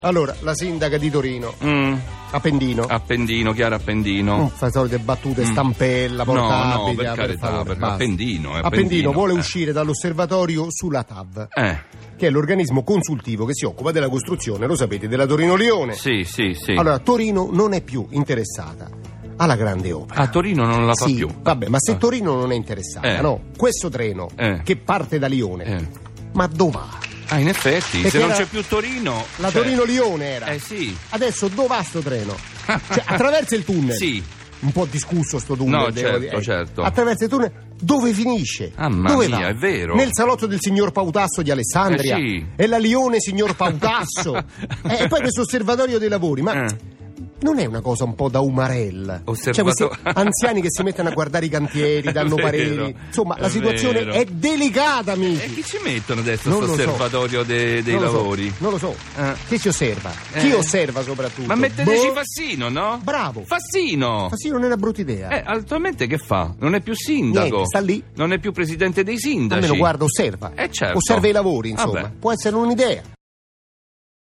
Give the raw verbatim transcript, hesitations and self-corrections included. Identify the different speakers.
Speaker 1: Allora, la sindaca di Torino,
Speaker 2: Mm.
Speaker 1: Appendino,
Speaker 2: Appendino, Chiara Appendino.
Speaker 1: non fa solite battute,
Speaker 2: Mm.
Speaker 1: stampella, portabili,
Speaker 2: no, no, per
Speaker 1: ah,
Speaker 2: carità,
Speaker 1: favore,
Speaker 2: per
Speaker 1: basta.
Speaker 2: Appendino, è
Speaker 1: Appendino
Speaker 2: Appendino,
Speaker 1: vuole
Speaker 2: eh.
Speaker 1: uscire dall'osservatorio sulla T A V,
Speaker 2: Eh,
Speaker 1: che è l'organismo consultivo che si occupa della costruzione, lo sapete, della Torino-Lione.
Speaker 2: sì, sì, sì.
Speaker 1: Allora, Torino non è più interessata alla grande opera.
Speaker 2: A Torino non la fa
Speaker 1: sì,
Speaker 2: più.
Speaker 1: vabbè, ma se
Speaker 2: Ah.
Speaker 1: Torino non è interessata,
Speaker 2: Eh.
Speaker 1: no? Questo treno
Speaker 2: Eh.
Speaker 1: che parte da Lione,
Speaker 2: Eh.
Speaker 1: ma dov'ha?
Speaker 2: Ah, in effetti,
Speaker 1: Perché
Speaker 2: se non
Speaker 1: era-
Speaker 2: c'è più Torino...
Speaker 1: La
Speaker 2: cioè-
Speaker 1: Torino-Lione era.
Speaker 2: Eh sì.
Speaker 1: Adesso dov'ha sto treno? Cioè, attraversa il tunnel.
Speaker 2: Sì.
Speaker 1: Un po' discusso sto tunnel.
Speaker 2: No,
Speaker 1: devo
Speaker 2: certo,
Speaker 1: dire.
Speaker 2: certo.
Speaker 1: Attraversa il tunnel. Dove finisce?
Speaker 2: Mamma
Speaker 1: Dove
Speaker 2: mia,
Speaker 1: va?
Speaker 2: è vero.
Speaker 1: Nel salotto del signor Pautasso di Alessandria.
Speaker 2: Eh sì.
Speaker 1: E la Lione signor Pautasso. Eh, e poi questo osservatorio dei lavori. Ma
Speaker 2: Eh.
Speaker 1: non è una cosa un po' da umarella?
Speaker 2: Osservato-
Speaker 1: Cioè questi anziani che si mettono a guardare i cantieri, danno
Speaker 2: È
Speaker 1: pareri.
Speaker 2: vero,
Speaker 1: Insomma, la
Speaker 2: è
Speaker 1: situazione
Speaker 2: vero.
Speaker 1: è delicata,
Speaker 2: E
Speaker 1: amici.
Speaker 2: chi ci mettono adesso
Speaker 1: Non
Speaker 2: questo
Speaker 1: lo so.
Speaker 2: osservatorio de- dei
Speaker 1: Non lo so,
Speaker 2: lavori?
Speaker 1: non lo so.
Speaker 2: Eh.
Speaker 1: Chi si osserva?
Speaker 2: Eh.
Speaker 1: Chi osserva soprattutto?
Speaker 2: Ma metteteci
Speaker 1: Boh.
Speaker 2: Fassino, no?
Speaker 1: Bravo.
Speaker 2: Fassino!
Speaker 1: Ma sì, non è una brutta idea.
Speaker 2: Eh, attualmente che fa? Non è più sindaco.
Speaker 1: Niente, sta lì.
Speaker 2: Non è più presidente dei sindaci.
Speaker 1: Almeno guarda, osserva.
Speaker 2: Eh, certo.
Speaker 1: Osserva i lavori, insomma.
Speaker 2: Vabbè.
Speaker 1: Può essere un'idea.